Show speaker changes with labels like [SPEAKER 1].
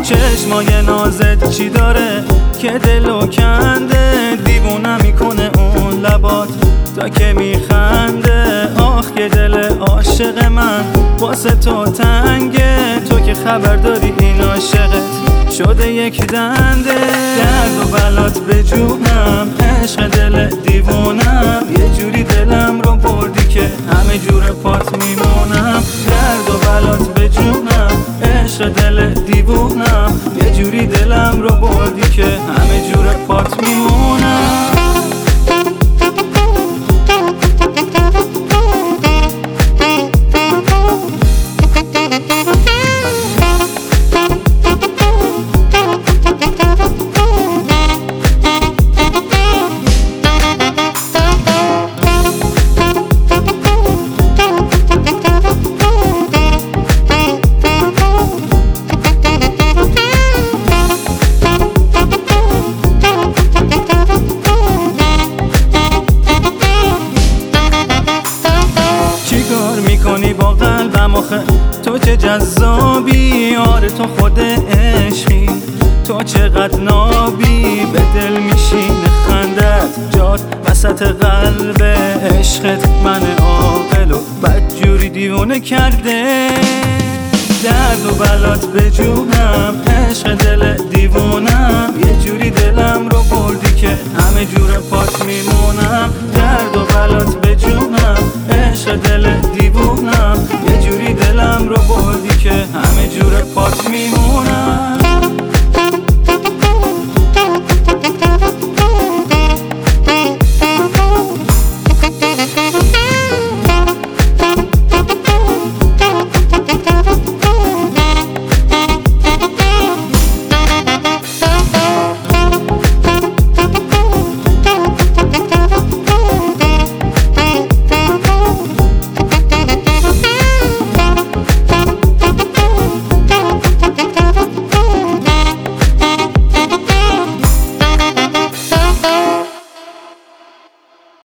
[SPEAKER 1] چشمای نازت چی داره که دلو کنده؟ دیوونه میکنه اون لبات تا که میخنده. آخ که دل عاشق من واسه تو تنگه، تو که خبر داری این عاشقت شده یک دنده. درد و بلات به جونم، عشق دل دیوونم، یه جوری دلم رو بردی که همه جور پات میمونم. درد و بلات به جونم، عشق دل دیوونم، یه جوری دلم رو بردی که همه جور پات میمونم. میکنی با قلبم آخه تو چه جذابی، آره تو خود عشقی، تو چقدر نابی، به دل میشینه خندت جات وسط قلب عشقت من عاقل و بدجوری دیوونه کرده. درد و بلات به جونم، عشق دل دیوونم، یه جوری دلم رو بردی که همه جور پات میمونم. درد و بلات به جونم، عشق دل دیوونم،